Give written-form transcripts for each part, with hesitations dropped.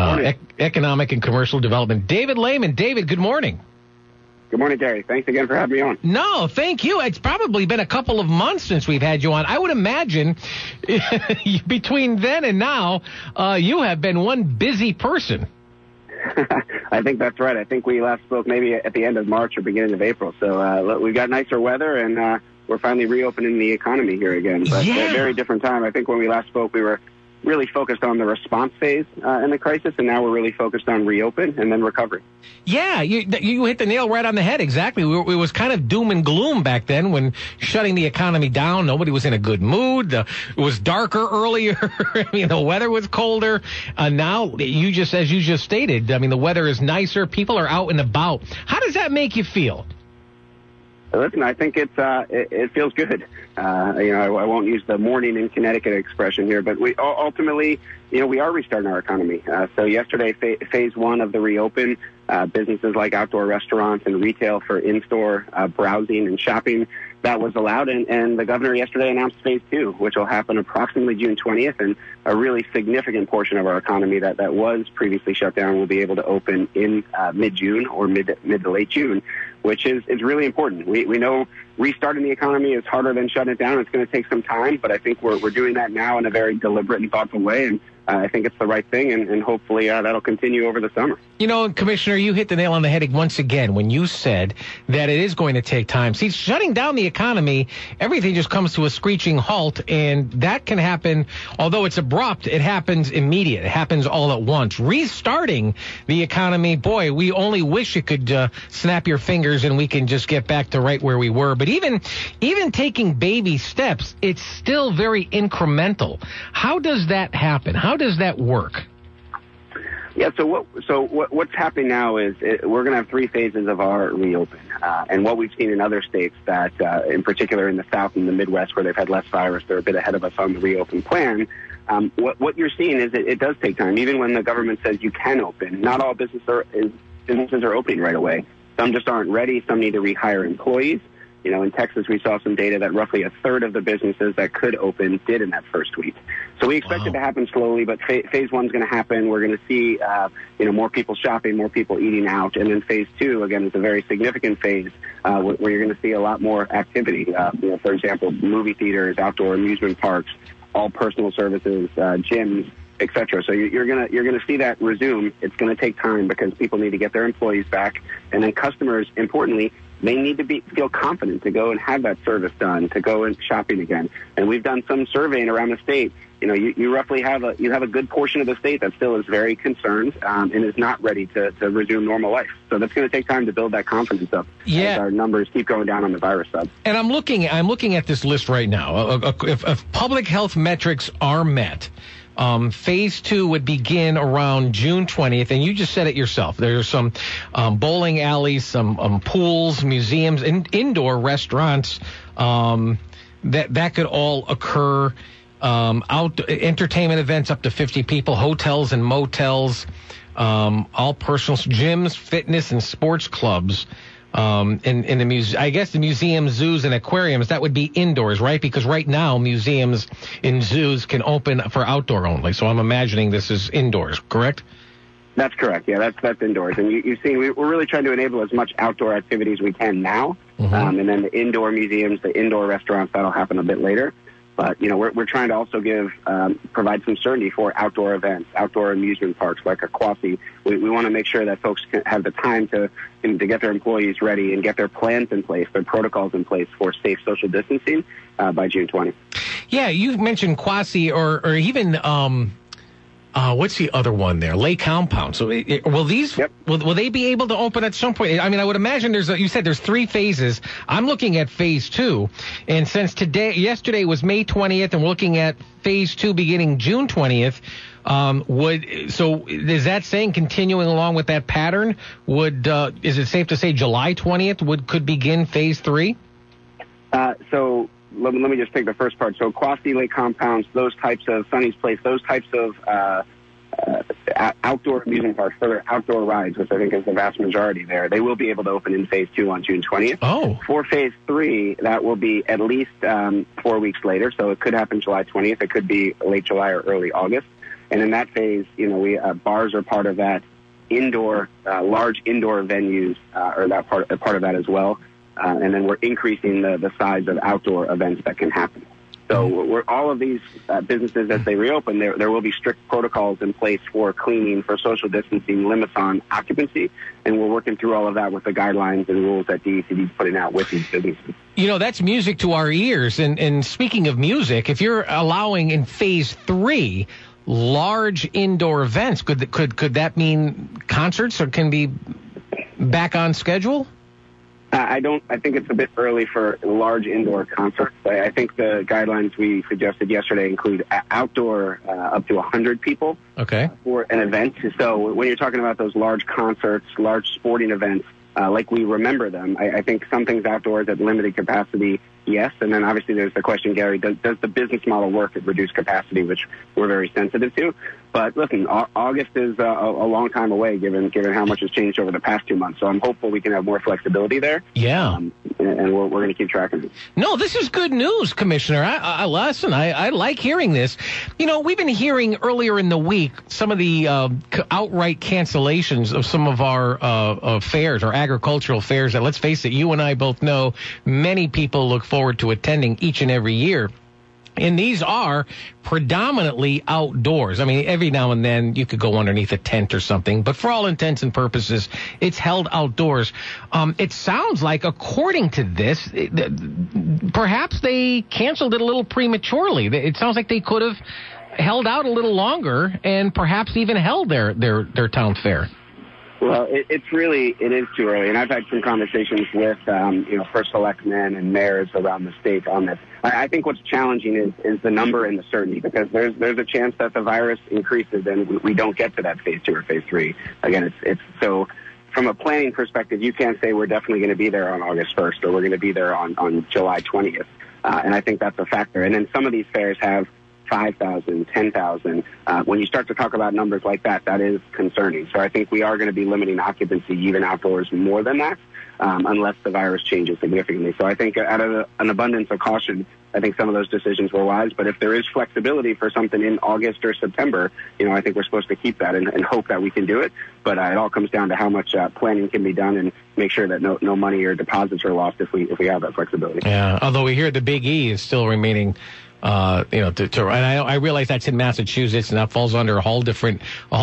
Economic and Commercial Development. David Lehman. David, good morning. Good morning, Gary. Thanks again for having me on. No, thank you. It's probably been a couple of months since we've had you on. I would imagine between then and now, you have been one busy person. I think that's right. I think we last spoke maybe at the end of March or beginning of April. So we've got nicer weather, and we're finally reopening the economy here again. But at a very different time. I think when we last spoke, we were really focused on the response phase in the crisis, and now we're really focused on reopen and then recovery. Yeah, you hit the nail right on the head. Exactly. It was kind of doom and gloom back then when shutting the economy down. Nobody was in a good mood. It was darker earlier. I mean, the weather was colder. Now, as you just stated, I mean, the weather is nicer. People are out and about. How does that make you feel? Listen, I think it feels good. I won't use the morning in Connecticut expression here, but we ultimately, we are restarting our economy. So yesterday, phase one of the reopen, businesses like outdoor restaurants and retail for in-store browsing and shopping, that was allowed. And the governor yesterday announced phase two, which will happen approximately June 20th. And a really significant portion of our economy that was previously shut down will be able to open in mid-June or mid to late June, which is really important. We know restarting the economy is harder than shutting it down. It's going to take some time, but I think we're doing that now in a very deliberate and thoughtful way. And I think it's the right thing, and hopefully that'll continue over the summer. Commissioner, you hit the nail on the head once again when you said that it is going to take time. See, shutting down the economy, everything just comes to a screeching halt, and that can happen, although it's abrupt, it happens immediate. It happens all at once. Restarting the economy, boy, we only wish you could snap your fingers and we can just get back to right where we were. But even taking baby steps, it's still very incremental. How does that happen? How does that work? Yeah, so what's happening now is we're going to have three phases of our reopen. And what we've seen in other states that, in particular in the South and the Midwest, where they've had less virus, they're a bit ahead of us on the reopen plan. What you're seeing is it does take time. Even when the government says you can open, not all businesses are opening right away. Some just aren't ready. Some need to rehire employees. In Texas, we saw some data that roughly a third of the businesses that could open did in that first week. So we expect it to happen slowly, but phase one's going to happen. We're going to see, more people shopping, more people eating out. And then phase two, again, is a very significant phase where you're going to see a lot more activity. For example, movie theaters, outdoor amusement parks, all personal services, gyms, etc. So you're gonna see that resume. It's going to take time because people need to get their employees back, and then customers, importantly, they need to feel confident to go and have that service done, to go and shopping again. And we've done some surveying around the state. You roughly have a good portion of the state that still is very concerned and is not ready to resume normal life. So that's going to take time to build that confidence up as our numbers keep going down on the virus side. And I'm looking at this list right now. If public health metrics are met, phase two would begin around June 20th, and you just said it yourself. There's some bowling alleys, some pools, museums, indoor restaurants that could all occur. Entertainment events up to 50 people, hotels and motels, all personal gyms, fitness and sports clubs. In the I guess the museums, zoos, and aquariums, that would be indoors, right? Because right now museums and zoos can open for outdoor only. So I'm imagining this is indoors, correct? That's correct. Yeah, that's indoors. And you've seen we're really trying to enable as much outdoor activity as we can now. Mm-hmm. And then the indoor museums, the indoor restaurants, that'll happen a bit later. But, we're trying to also provide some certainty for outdoor events, outdoor amusement parks like Quasi. We want to make sure that folks can have the time to get their employees ready and get their plans in place, their protocols in place for safe social distancing by June 20th. Yeah, you mentioned Quasi or even what's the other one there? Lake Compound. So will these will they be able to open at some point? I mean, I would imagine you said there's three phases. I'm looking at phase two, and since yesterday was May 20th, and we're looking at phase two beginning June 20th. Is that saying continuing along with that pattern? Is it safe to say July 20th could begin phase three? So let me just take the first part. So Quasi, Lake Compounds, those types of Sunny's Place, those types of outdoor amusement parks, further outdoor rides, which I think is the vast majority there, they will be able to open in phase two on June 20th. Oh. For phase three, that will be at least 4 weeks later. So it could happen July 20th. It could be late July or early August. And in that phase, we bars are part of that. Large indoor venues are that part of that as well. And then we're increasing the size of outdoor events that can happen. So all of these businesses, as they reopen, there will be strict protocols in place for cleaning, for social distancing, limits on occupancy, and we're working through all of that with the guidelines and rules that DECD is putting out with these businesses. That's music to our ears. And speaking of music, if you're allowing in phase 3 large indoor events, could that mean concerts or can be back on schedule? I think it's a bit early for large indoor concerts. I think the guidelines we suggested yesterday include outdoor up to 100 people for an event. So when you're talking about those large concerts, large sporting events, like we remember them, I think some things outdoors at limited capacity, yes. And then obviously there's the question, Gary, does the business model work at reduced capacity, which we're very sensitive to? But listen, August is a long time away, given how much has changed over the past 2 months. So I'm hopeful we can have more flexibility there. Yeah. And we're going to keep track of it. No, this is good news, Commissioner. I like hearing this. We've been hearing earlier in the week some of the outright cancellations of some of our fairs, our agricultural fairs that, let's face it, you and I both know many people look forward to attending each and every year. And these are predominantly outdoors. I mean, every now and then you could go underneath a tent or something, but for all intents and purposes, it's held outdoors. It sounds like, according to this, perhaps they canceled it a little prematurely. It sounds like they could have held out a little longer and perhaps even held their town fair. Well, it is too early, and I've had some conversations with, first selectmen and mayors around the state on this. I think what's challenging is the number and the certainty, because there's a chance that the virus increases and we don't get to that phase 2 or phase 3. Again, it's so from a planning perspective, you can't say we're definitely going to be there on August 1st or we're going to be there on July 20th, and I think that's a factor. And then some of these fairs have 5,000, 10,000. When you start to talk about numbers like that, that is concerning. So I think we are going to be limiting occupancy even outdoors more than that, unless the virus changes significantly. So I think out of an abundance of caution, I think some of those decisions were wise. But if there is flexibility for something in August or September, I think we're supposed to keep that and hope that we can do it. But it all comes down to how much planning can be done and make sure that no money or deposits are lost if we have that flexibility. Yeah, although we hear the Big E is still remaining. And I realize that's in Massachusetts, and that falls under a whole different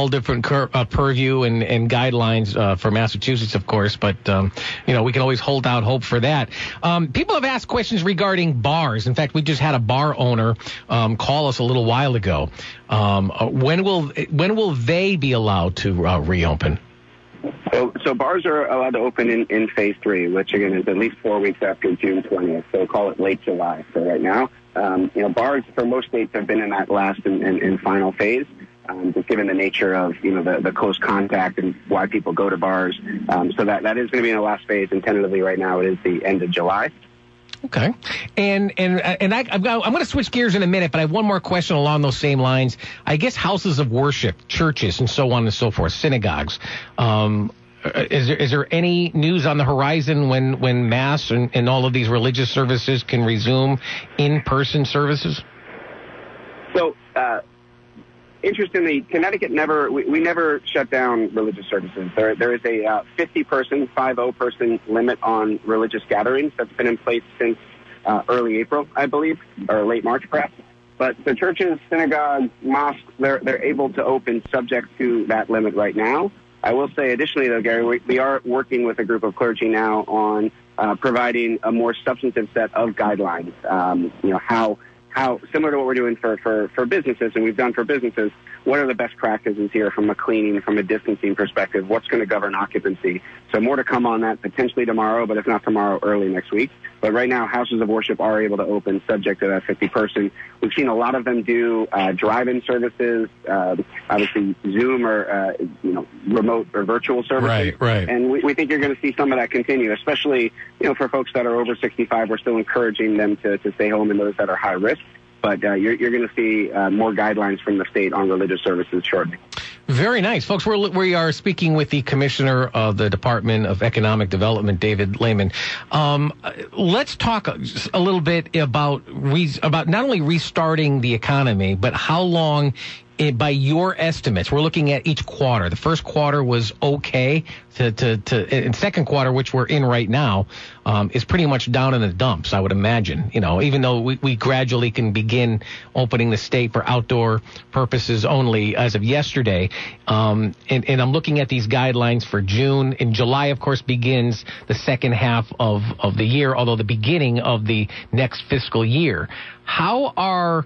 purview and guidelines for Massachusetts, of course. But we can always hold out hope for that. People have asked questions regarding bars. In fact, we just had a bar owner call us a little while ago. When will they be allowed to reopen? So bars are allowed to open in phase 3, which again is at least 4 weeks after June 20th. So call it late July for right now. Bars for most states have been in that last and final phase, just given the nature of the close contact and why people go to bars. So that is going to be in the last phase, and tentatively right now it is the end of July. Okay. And I'm going to switch gears in a minute, but I have one more question along those same lines. I guess houses of worship, churches, and so on and so forth, synagogues. Is there any news on the horizon when Mass and all of these religious services can resume in-person services? So, interestingly, Connecticut we never shut down religious services. There is a 50-person limit on religious gatherings that's been in place since early April, I believe, or late March perhaps. But the churches, synagogues, mosques, they're able to open subject to that limit right now. I will say additionally, though, Gary, we are working with a group of clergy now on providing a more substantive set of guidelines. How similar to what we're doing for businesses, and we've done for businesses, what are the best practices here from a cleaning, from a distancing perspective? What's going to govern occupancy? So more to come on that potentially tomorrow, but if not tomorrow, early next week. But right now, houses of worship are able to open subject to that 50-person. We've seen a lot of them do drive-in services, obviously Zoom or remote or virtual services. Right. And we think you're going to see some of that continue, especially for folks that are over 65. We're still encouraging them to stay home, and those that are high risk. But you're going to see more guidelines from the state on religious services shortly. Very nice. Folks, we are speaking with the Commissioner of the Department of Economic Development, David Lehman. Let's talk a little bit about not only restarting the economy, but how long by your estimates, we're looking at each quarter. The first quarter was okay. And second quarter, which we're in right now, is pretty much down in the dumps, I would imagine. Even though we gradually can begin opening the state for outdoor purposes only as of yesterday. And I'm looking at these guidelines for June. In July, of course, begins the second half of the year, although the beginning of the next fiscal year. How are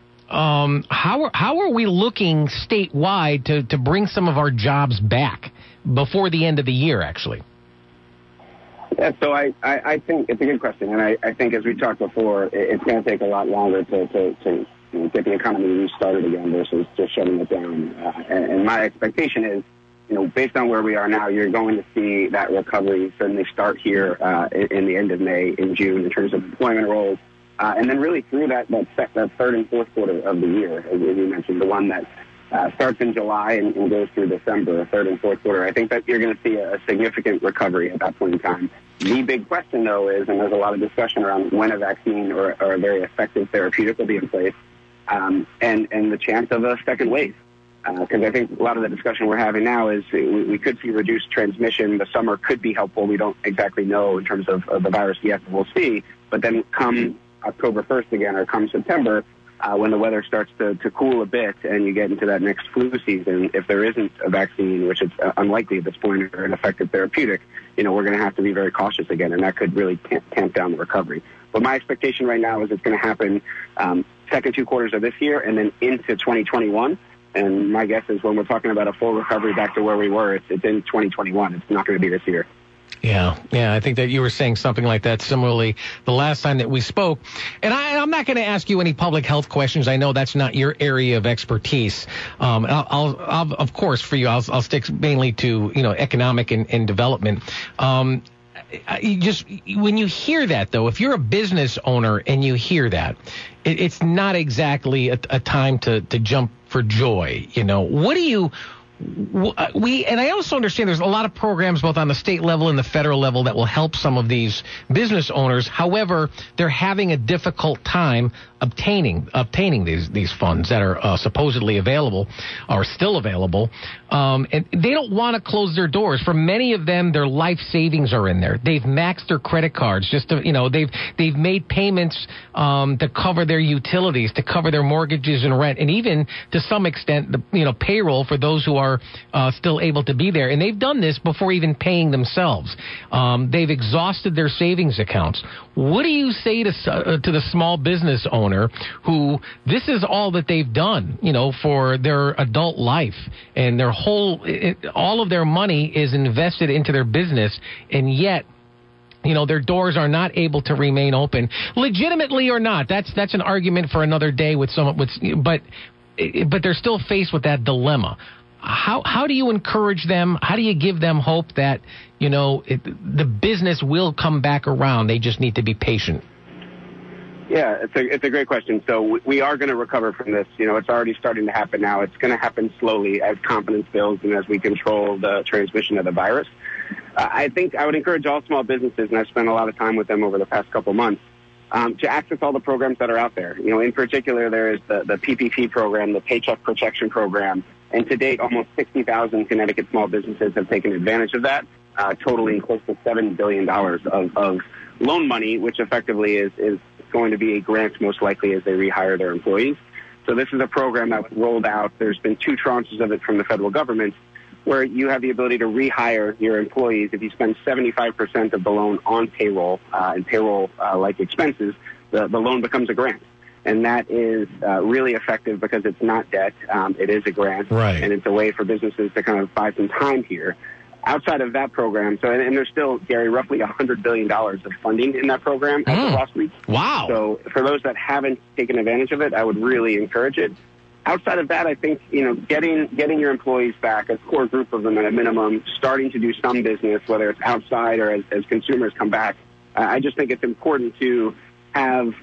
we looking statewide to bring some of our jobs back before the end of the year, actually? Yeah, so I think it's a good question, and I think as we talked before, it's going to take a lot longer to get the economy restarted again versus just shutting it down. And my expectation is, based on where we are now, you're going to see that recovery certainly start here in the end of May, in June, in terms of employment roles. And then really through that third and fourth quarter of the year, as you mentioned, the one that starts in July and goes through December, third and fourth quarter, I think that you're going to see a significant recovery at that point in time. The big question, though, is, and there's a lot of discussion around when a vaccine or a very effective therapeutic will be in place, and the chance of a second wave. Because I think a lot of the discussion we're having now is we could see reduced transmission. The summer could be helpful. We don't exactly know in terms of the virus yet. We'll see. But then come October 1st again, or come September, when the weather starts to cool a bit and you get into that next flu season, if there isn't a vaccine, which is unlikely at this point, or an effective therapeutic, we're going to have to be very cautious again, and that could really tamp down the recovery. But my expectation right now is it's going to happen second two quarters of this year and then into 2021. And my guess is when we're talking about a full recovery back to where we were, it's in 2021. It's not going to be this year. Yeah, I think that you were saying something like that similarly the last time that we spoke. And I'm not going to ask you any public health questions. I know that's not your area of expertise. I'll of course, for you, I'll stick mainly to, economic and development. Just when you hear that, though, if you're a business owner and you hear that, it's not exactly a time to jump for joy. What do you... and I also understand there's a lot of programs both on the state level and the federal level that will help some of these business owners. However, they're having a difficult time obtaining these funds that are supposedly available or still available. And they don't want to close their doors. For many of them, their life savings are in there. They've maxed their credit cards just to, they've made payments to cover their utilities, to cover their mortgages and rent, and even to some extent the payroll for those who are still able to be there. And they've done this before even paying themselves. They've exhausted their savings accounts. What do you say to the small business owner who this is all that they've done, for their adult life, and their all of their money is invested into their business, and yet their doors are not able to remain open, legitimately or not? That's an argument for another day but they're still faced with that dilemma. How do you encourage them? How do you give them hope that, the business will come back around? They just need to be patient. Yeah, it's a great question. So we are going to recover from this. It's already starting to happen now. It's going to happen slowly as confidence builds and as we control the transmission of the virus. I think I would encourage all small businesses, and I've spent a lot of time with them over the past couple months, to access all the programs that are out there. In particular, there is the PPP program, the Paycheck Protection Program, and to date, almost 60,000 Connecticut small businesses have taken advantage of that, totaling close to $7 billion of loan money, which effectively is going to be a grant most likely as they rehire their employees. So this is a program that was rolled out. There's been two tranches of it from the federal government where you have the ability to rehire your employees. If you spend 75% of the loan on payroll and payroll-like expenses, the loan becomes a grant. And that is really effective because it's not debt. It is a grant. Right. And it's a way for businesses to kind of buy some time here. Outside of that program, and there's still, Gary, roughly $100 billion of funding in that program as of last week. Wow. So for those that haven't taken advantage of it, I would really encourage it. Outside of that, I think, getting your employees back, a core group of them at a minimum, starting to do some business, whether it's outside or as consumers come back. I just think it's important to have,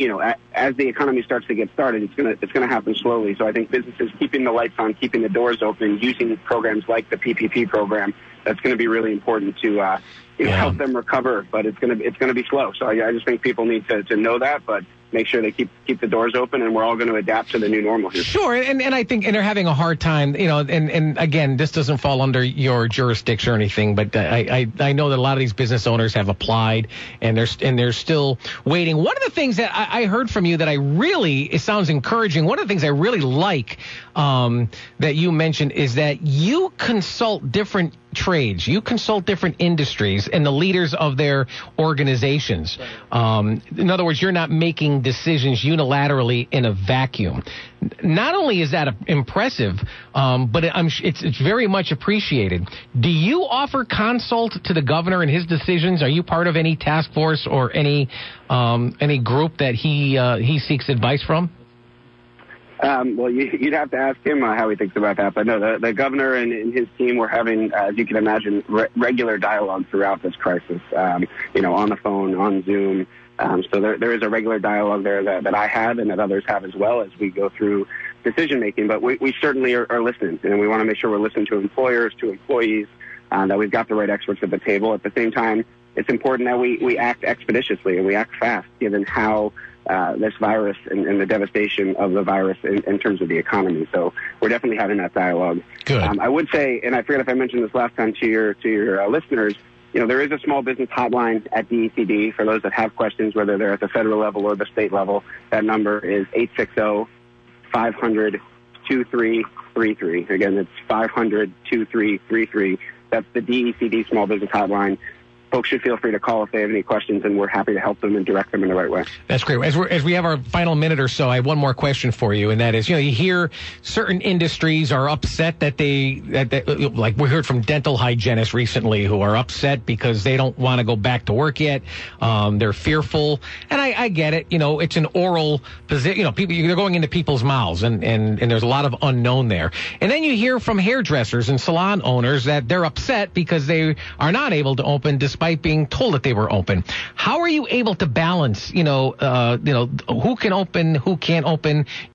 as the economy starts to get started, it's gonna happen slowly. So I think businesses keeping the lights on, keeping the doors open, using programs like the PPP program, that's going to be really important to help them recover. But it's gonna be slow. So I just think people need to know that. But make sure they keep the doors open, and we're all going to adapt to the new normal here. Sure, and I think they're having a hard time, and again, this doesn't fall under your jurisdiction or anything, but I know that a lot of these business owners have applied, and they're still waiting. One of the things that I heard from you that it sounds encouraging. One of the things I really like that you mentioned is that you consult different trades, you consult different industries and the leaders of their organizations. In other words, you're not making decisions unilaterally in a vacuum. Not only is that impressive, but it's very much appreciated. Do you offer consult to the governor in his decisions? Are you part of any task force or any group that he seeks advice from? Well, you'd have to ask him how he thinks about that. But no, the governor and his team were having, as you can imagine, regular dialogue throughout this crisis, on the phone, on Zoom. So there is a regular dialogue there that I have and that others have as well as we go through decision making. But we certainly are listening, and we want to make sure we're listening to employers, to employees, that we've got the right experts at the table. At the same time, it's important that we act expeditiously and we act fast, given how this virus and the devastation of the virus in terms of the economy. So we're definitely having that dialogue. Good. I would say, and I forget if I mentioned this last time to your listeners, there is a small business hotline at DECD for those that have questions, whether they're at the federal level or the state level. That number is 860-500-2333. Again, it's 500-2333. That's the DECD small business hotline. Folks should feel free to call if they have any questions, and we're happy to help them and direct them in the right way. That's great. As we have our final minute or so, I have one more question for you, and that is, you hear certain industries are upset that like we heard from dental hygienists recently who are upset because they don't want to go back to work yet. They're fearful, and I get it. It's an oral position. They're going into people's mouths, and there's a lot of unknown there. And then you hear from hairdressers and salon owners that they're upset because they are not able to open despite being told that they were open. How are you able to balance, who can open, who can't open?